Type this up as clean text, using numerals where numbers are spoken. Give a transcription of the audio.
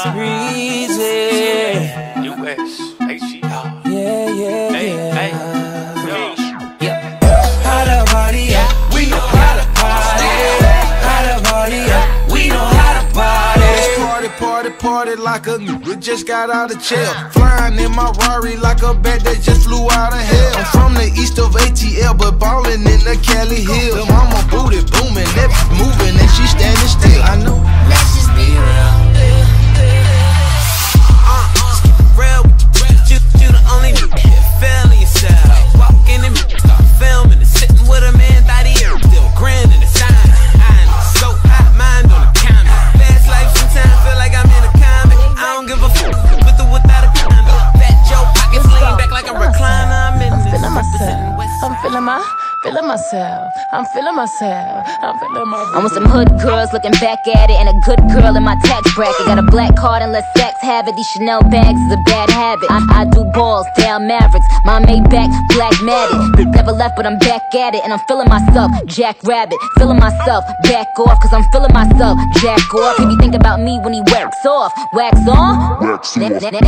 Breezy. U.S.H.E.R. Yeah. How to party, yeah. We know how to party. How to party, yeah. We know how to party. Party like a nigga just got out of jail. Flying in my Rari like a bat that just flew out of hell. I'm from the east of ATL, but ballin' in the Cali Hills. The mama booty booming, that moving, and she standing still. I know. Let's just be real. You the only nigga feeling yourself. Walking in me, start filming and sitting with a man, thought he still grinning the sign. I'm so hot, mind on the counter. Fast life sometimes feel like I'm in a comic. I don't give a fuck with or without a condom. Fat Joe pockets lean back like a recliner. I'm in this. I'm feeling myself. I'm feeling myself. I'm with some hood girls looking back at it, and a good girl in my tax bracket. Got a black card and let sex have it. These Chanel bags is a bad habit. I do balls, down Mavericks. My Maybach, black matted. Never left, but I'm back at it, and I'm feeling myself. Jack Rabbit, feeling myself. Back off, cause I'm feeling myself. Jack off. If you think about me when he wax off, wax on.